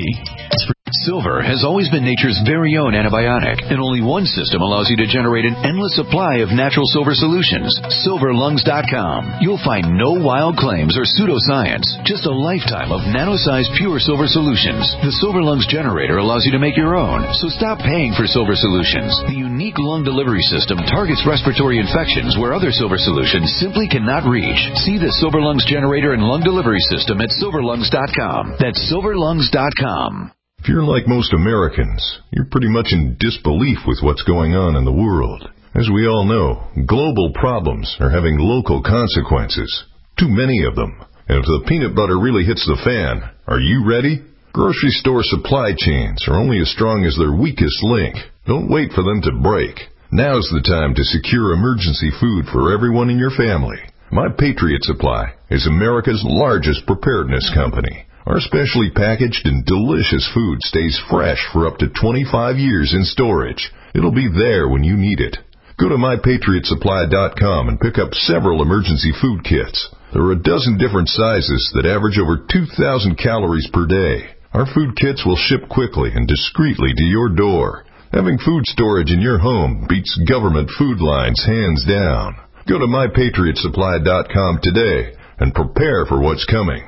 Silver has always been nature's very own antibiotic, and only one system allows you to generate an endless supply of natural silver solutions. SilverLungs.com. You'll find no wild claims or pseudoscience, just a lifetime of nano-sized pure silver solutions. The Silver Lungs generator allows you to make your own, so stop paying for silver solutions. The unique lung delivery system targets respiratory infections where other silver solutions simply cannot reach. See the Silver Lungs generator and lung delivery system at SilverLungs.com. That's SilverLungs.com. If you're like most Americans, you're pretty much in disbelief with what's going on in the world. As we all know, global problems are having local consequences. Too many of them. And if the peanut butter really hits the fan, are you ready? Grocery store supply chains are only as strong as their weakest link. Don't wait for them to break. Now's the time to secure emergency food for everyone in your family. My Patriot Supply is America's largest preparedness company. Our specially packaged and delicious food stays fresh for up to 25 years in storage. It'll be there when you need it. Go to MyPatriotSupply.com and pick up several emergency food kits. There are a dozen different sizes that average over 2,000 calories per day. Our food kits will ship quickly and discreetly to your door. Having food storage in your home beats government food lines hands down. Go to MyPatriotSupply.com today and prepare for what's coming.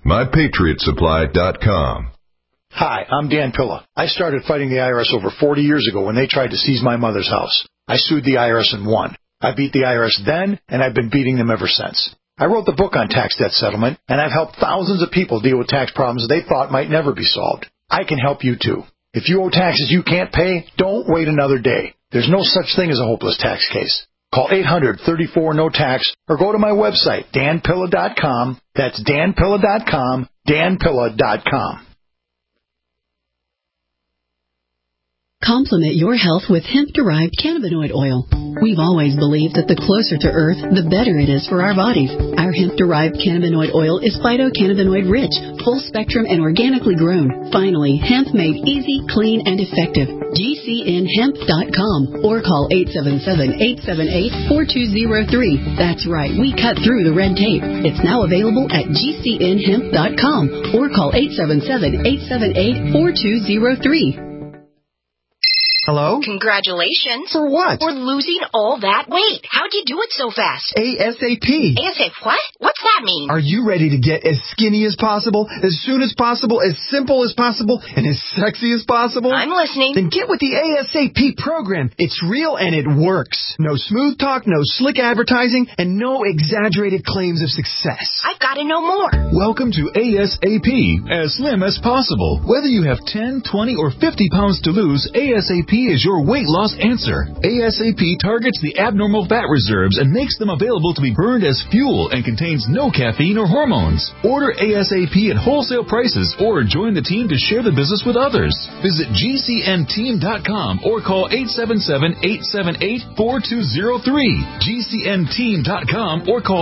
MyPatriotSupply.com. Hi, I'm Dan Pilla. I started fighting the IRS over 40 years ago when they tried to seize my mother's house. I sued the IRS and won. I beat the IRS then, and I've been beating them ever since. I wrote the book on tax debt settlement, and I've helped thousands of people deal with tax problems they thought might never be solved. I can help you too. If you owe taxes you can't pay, don't wait another day. There's no such thing as a hopeless tax case. Call 800-34-NO-TAX or go to my website, danpilla.com. That's danpilla.com, danpilla.com. Complement your health with hemp-derived cannabinoid oil. We've always believed that the closer to Earth, the better it is for our bodies. Our hemp-derived cannabinoid oil is phytocannabinoid-rich, full-spectrum, and organically grown. Finally, hemp made easy, clean, and effective. GCNhemp.com or call 877-878-4203. That's right, we cut through the red tape. It's now available at GCNhemp.com or call 877-878-4203. Hello? Congratulations. For what? For losing all that weight. How'd you do it so fast? ASAP. ASAP what? What's that mean? Are you ready to get as skinny as possible, as soon as possible, as simple as possible, and as sexy as possible? I'm listening. Then get with the ASAP program. It's real and it works. No smooth talk, no slick advertising, and no exaggerated claims of success. I've got to know more. Welcome to ASAP, as slim as possible. Whether you have 10, 20, or 50 pounds to lose, ASAP is your weight loss answer. ASAP targets the abnormal fat reserves and makes them available to be burned as fuel and contains no caffeine or hormones. Order ASAP at wholesale prices or join the team to share the business with others. Visit GCNteam.com or call 877-878-4203. GCNteam.com or call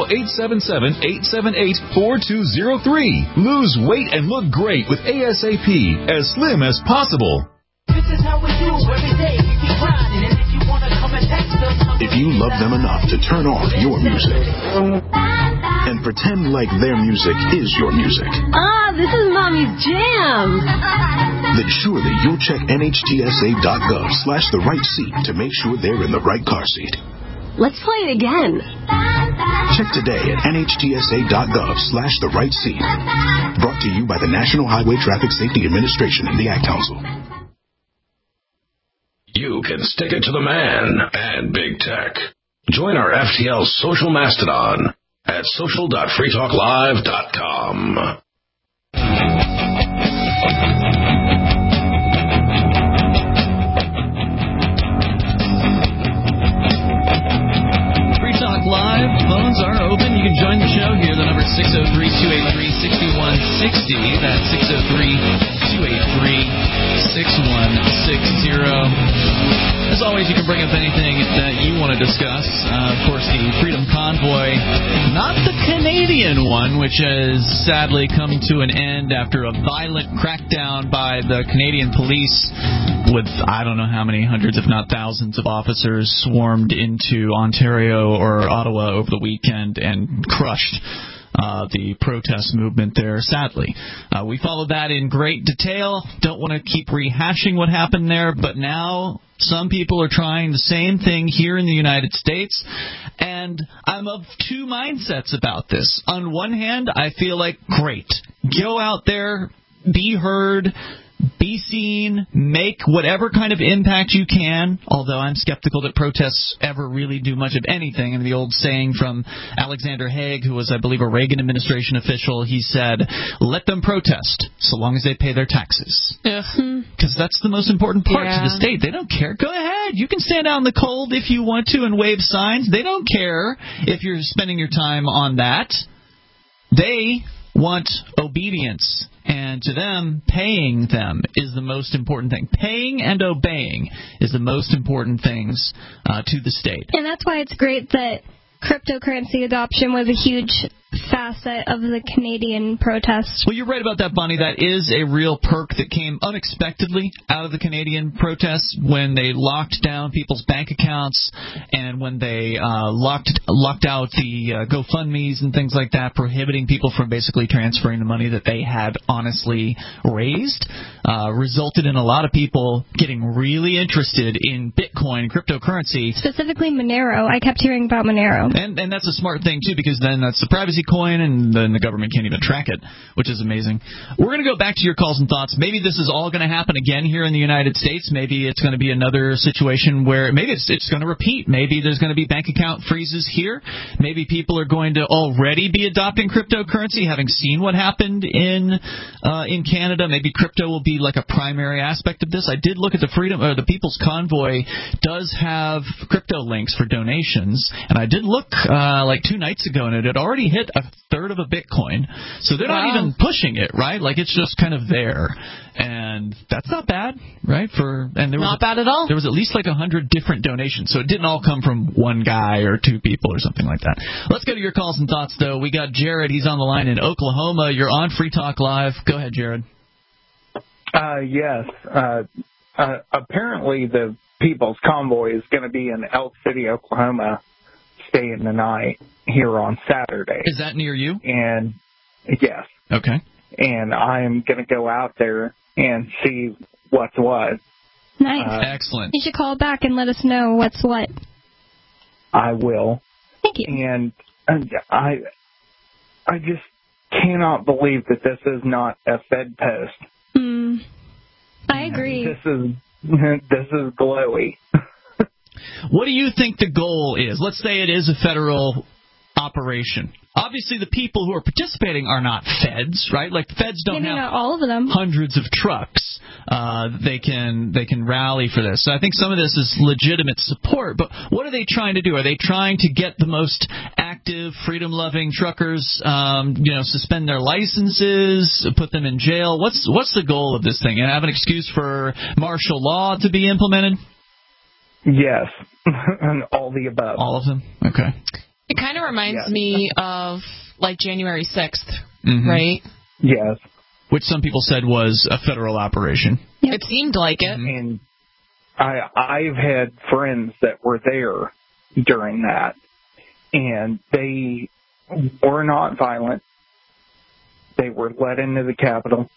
877-878-4203. Lose weight and look great with ASAP, as slim as possible. This is how we do every day. We keep grinding, and if you wanna come and text us, if you love them enough to turn off your music and pretend like their music is your music, this is Mommy's jam. then surely you'll check NHTSA.gov/the right seat to make sure they're in the right car seat. Let's play it again. Check today at NHTSA.gov/the right seat. Brought to you by the National Highway Traffic Safety Administration and the Ad Council. You can stick it to the man and big tech. Join our FTL social mastodon at social.freetalklive.com. Free Talk Live, phones are open. You can join the show here. The number is 603-283-6160. That's 603-283-6160. As always, you can bring up anything that you want to discuss. Of course, the Freedom Convoy, not the Canadian one, which has sadly come to an end after a violent crackdown by the Canadian police with I don't know how many hundreds, if not thousands, of officers swarmed into Ontario or Ottawa over the weekend and crushed the protest movement there, sadly. We followed that in great detail. Don't want to keep rehashing what happened there, but now some people are trying the same thing here in the United States, and I'm of two mindsets about this. On one hand, I feel like, great, go out there, be heard, be seen, make whatever kind of impact you can, although I'm skeptical that protests ever really do much of anything. And the old saying from Alexander Haig, who was, I believe, a Reagan administration official, he said, let them protest, so long as they pay their taxes. Because that's the most important part to the state. They don't care. Go ahead. You can stand out in the cold if you want to and wave signs. They don't care if you're spending your time on that. They want obedience. And to them, paying them is the most important thing. Paying and obeying is the most important things to the state. And that's why it's great that cryptocurrency adoption was a huge facet of the Canadian protests. Well, you're right about that, Bonnie. That is a real perk that came unexpectedly out of the Canadian protests when they locked down people's bank accounts and when they locked out the GoFundMes and things like that, prohibiting people from basically transferring the money that they had honestly raised, resulted in a lot of people getting really interested in Bitcoin, cryptocurrency. Specifically Monero. I kept hearing about Monero. And that's a smart thing, too, because then that's the privacy coin, and then the government can't even track it, which is amazing. We're going to go back to your calls and thoughts. Maybe this is all going to happen again here in the United States. Maybe it's going to be another situation where maybe it's going to repeat. Maybe there's going to be bank account freezes here. Maybe people are going to already be adopting cryptocurrency, having seen what happened in Canada. Maybe crypto will be be like a primary aspect of this. I did look at the People's Convoy does have crypto links for donations, and I did look like 2 nights ago, and it had already hit a third of a Bitcoin. So they're not even pushing it, right? Like it's just kind of there. And that's not bad, right? Not bad at all. There was at least like 100 different donations, so it didn't all come from one guy or 2 people or something like that. Let's go to your calls and thoughts, though. We got Jared. He's on the line in Oklahoma. You're on Free Talk Live. Go ahead, Jared. Yes. Apparently the People's Convoy is going to be in Elk City, Oklahoma, staying the night here on Saturday. Is that near you? And yes. Okay. And I'm going to go out there and see what's what. Nice. Excellent. You should call back and let us know what's what. I will. Thank you. And I just cannot believe that this is not a Fed post. I agree. This is glowy. What do you think the goal is? Let's say it is a federal operation. Obviously, the people who are participating are not feds, right? Like, feds don't have not all of them. Hundreds of trucks. They can rally for this. So I think some of this is legitimate support. But what are they trying to do? Are they trying to get the most active, freedom-loving truckers, suspend their licenses, put them in jail? What's the goal of this thing? And have an excuse for martial law to be implemented? Yes, and all the above. All of them? Okay. It kind of reminds me of, like, January 6th, Mm-hmm. right? Yes. Which some people said was a federal operation. Yep. It seemed like it. And I've had friends that were there during that, and they were not violent. They were let into the Capitol.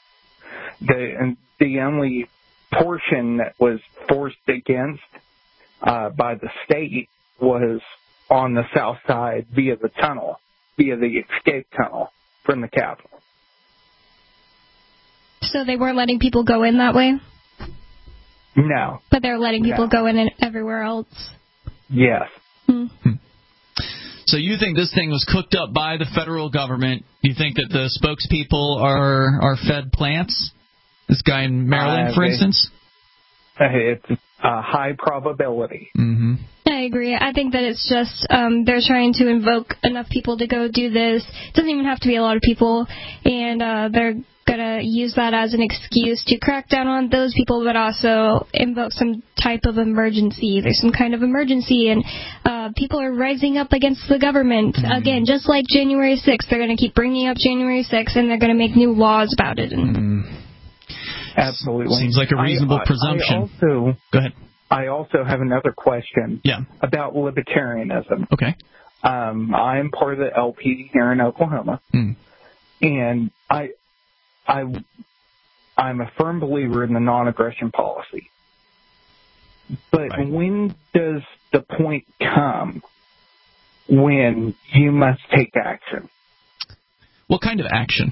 The only portion that was forced against by the state was on the south side via the escape tunnel from the Capitol. So they weren't letting people go in that way? No. But they're letting people go in everywhere else? Yes. So you think this thing was cooked up by the federal government? You think that the spokespeople are Fed plants? This guy in Maryland, for instance? It's a high probability. Mm-hmm. I agree. I think that it's just they're trying to invoke enough people to go do this. It doesn't even have to be a lot of people, and they're going to use that as an excuse to crack down on those people, but also invoke some type of emergency. There's some kind of emergency, and people are rising up against the government. Mm-hmm. Again, just like January 6th, they're going to keep bringing up January 6th, and they're going to make new laws about it. Absolutely. Seems like a reasonable presumption. Go ahead. I also have another question Yeah. about libertarianism. Okay. I'm part of the LP here in Oklahoma, and I'm a firm believer in the non-aggression policy. But when does the point come when you must take action? What kind of action?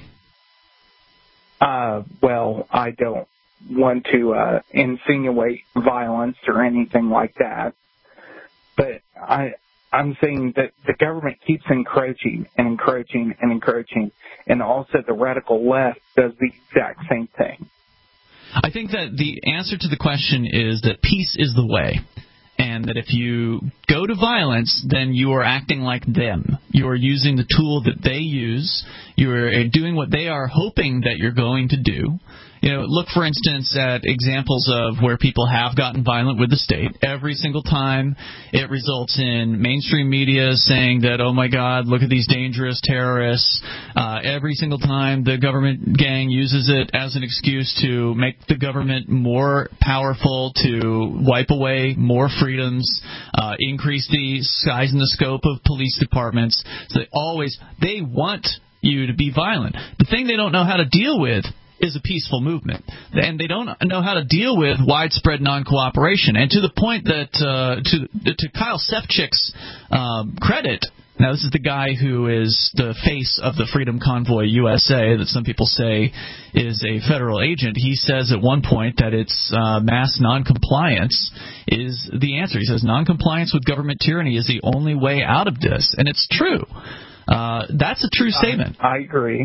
Well, I don't want to insinuate violence or anything like that, but I'm saying that the government keeps encroaching and encroaching and encroaching, and also the radical left does the exact same thing. I think that the answer to the question is that peace is the way. And that if you go to violence, then you are acting like them. You are using the tool that they use. You are doing what they are hoping that you're going to do. Look, for instance, at examples of where people have gotten violent with the state. Every single time it results in mainstream media saying that, oh, my God, look at these dangerous terrorists. Every single time the government gang uses it as an excuse to make the government more powerful, to wipe away more freedoms, increase the size and the scope of police departments. So they want you to be violent. The thing they don't know how to deal with is a peaceful movement, and they don't know how to deal with widespread non-cooperation. And to the point that, to Kyle Sepchik's credit, now this is the guy who is the face of the Freedom Convoy USA, that some people say is a federal agent. He says at one point that it's mass non-compliance is the answer. He says non-compliance with government tyranny is the only way out of this, and it's true. That's a true statement. I agree.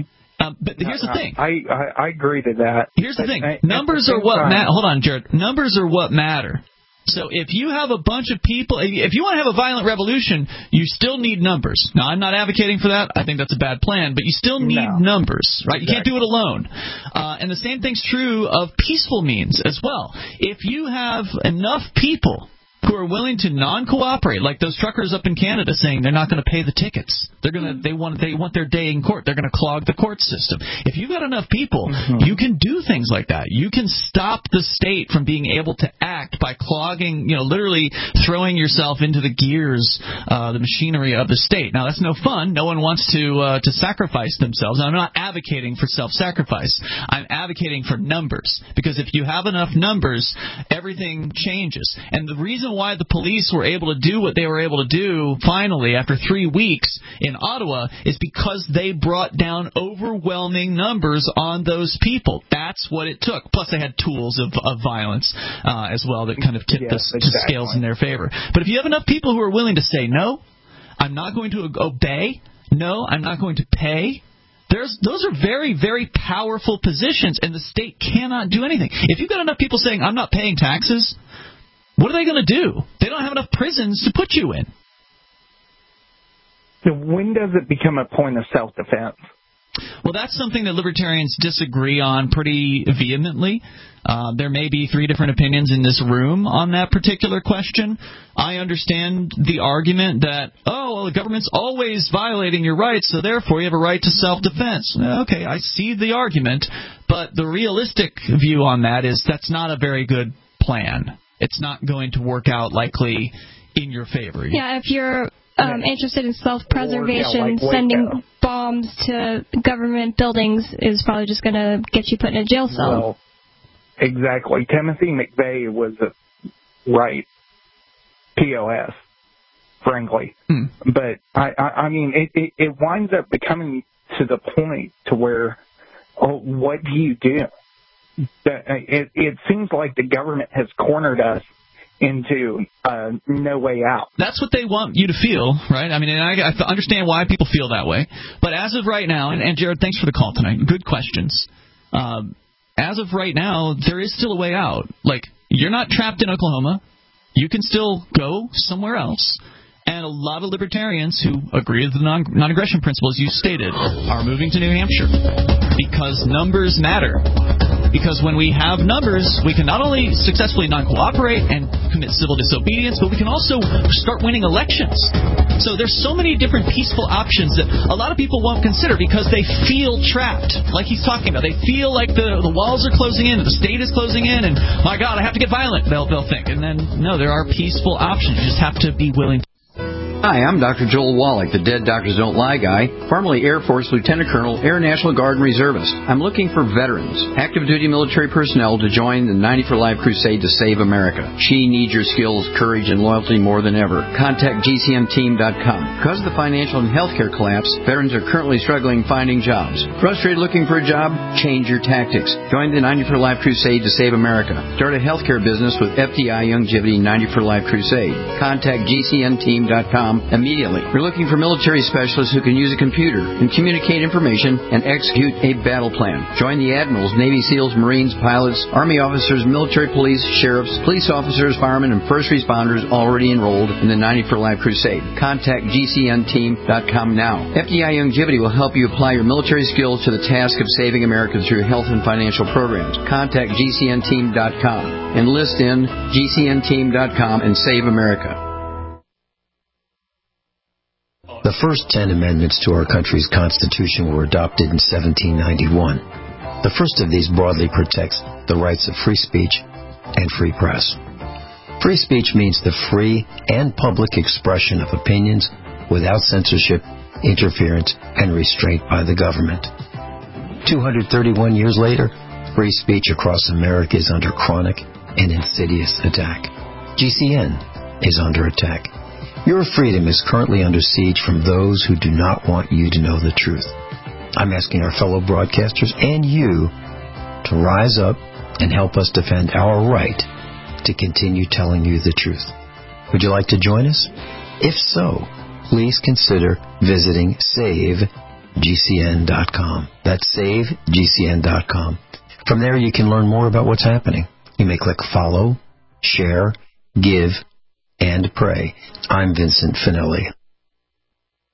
But here's the thing. I agree to that. Here's the thing. Numbers are what matter. Hold on, Jared. Numbers are what matter. So if you have a bunch of people, if you want to have a violent revolution, you still need numbers. Now, I'm not advocating for that. I think that's a bad plan, but you still need numbers, right? Exactly. You can't do it alone. And the same thing's true of peaceful means as well. If you have enough people who are willing to non-cooperate, like those truckers up in Canada saying they're not going to pay the tickets. They want their day in court. They're going to clog the court system. If you've got enough people, you can do things like that. You can stop the state from being able to act by clogging, literally throwing yourself into the gears, the machinery of the state. Now, that's no fun. No one wants to sacrifice themselves. I'm not advocating for self-sacrifice. I'm advocating for numbers, because if you have enough numbers, everything changes. And the reason why the police were able to do what they were able to do finally after 3 weeks in Ottawa is because they brought down overwhelming numbers on those people. That's what it took. Plus, they had tools of violence as well that kind of tipped the scales in their favor. But if you have enough people who are willing to say, no, I'm not going to obey, no, I'm not going to pay, those are very, very powerful positions, and the state cannot do anything. If you've got enough people saying, I'm not paying taxes, what are they going to do? They don't have enough prisons to put you in. So when does it become a point of self-defense? Well, that's something that libertarians disagree on pretty vehemently. There may be 3 different opinions in this room on that particular question. I understand the argument that, the government's always violating your rights, so therefore you have a right to self-defense. Okay, I see the argument, but the realistic view on that is that's not a very good plan. It's not going to work out likely in your favor. Yeah, if you're interested in self-preservation, sending bombs to government buildings is probably just going to get you put in a jail cell. Well, exactly. Timothy McVeigh was right. POS, frankly. But, I mean, it winds up becoming to the point to where, what do you do? It seems like the government has cornered us into no way out. That's what they want you to feel, right? I mean, and I understand why people feel that way. But as of right now, and Jared, thanks for the call tonight. Good questions. As of right now, there is still a way out. Like, you're not trapped in Oklahoma. You can still go somewhere else. And a lot of libertarians who agree with the non-aggression principles you stated are moving to New Hampshire because numbers matter. Because when we have numbers, we can not only successfully non-cooperate and commit civil disobedience, but we can also start winning elections. So there's so many different peaceful options that a lot of people won't consider because they feel trapped, like he's talking about. They feel like the walls are closing in, the state is closing in, and, my God, I have to get violent, they'll think. And then, no, there are peaceful options. You just have to be willing to. Hi, I'm Dr. Joel Wallach, the Dead Doctors Don't Lie guy, formerly Air Force Lieutenant Colonel, Air National Guard and Reservist. I'm looking for veterans, active duty military personnel to join the 90 for Life crusade to save America. She needs your skills, courage, and loyalty more than ever. Contact GCMteam.com. Because of the financial and healthcare collapse, veterans are currently struggling finding jobs. Frustrated looking for a job? Change your tactics. Join the 90 for Life crusade to save America. Start a healthcare business with FDI Longevity 90 for Life crusade. Contact GCMteam.com immediately. We're looking for military specialists who can use a computer and communicate information and execute a battle plan. Join the admirals, Navy SEALs, Marines, pilots, Army officers, military police, sheriffs, police officers, firemen, and first responders already enrolled in the 90 for Life crusade. Contact GCNteam.com now. FDI Longevity will help you apply your military skills to the task of saving America through health and financial programs. Contact GCNteam.com. Enlist in GCNteam.com and save America. The first 10 amendments to our country's Constitution were adopted in 1791. The first of these broadly protects the rights of free speech and free press. Free speech means the free and public expression of opinions without censorship, interference, and restraint by the government. 231 years later, free speech across America is under chronic and insidious attack. GCN is under attack. Your freedom is currently under siege from those who do not want you to know the truth. I'm asking our fellow broadcasters and you to rise up and help us defend our right to continue telling you the truth. Would you like to join us? If so, please consider visiting SAVE.org. SaveGCN.com. That's SaveGCN.com. From there, you can learn more about what's happening. You may click follow, share, give, and pray. I'm Vincent Finelli.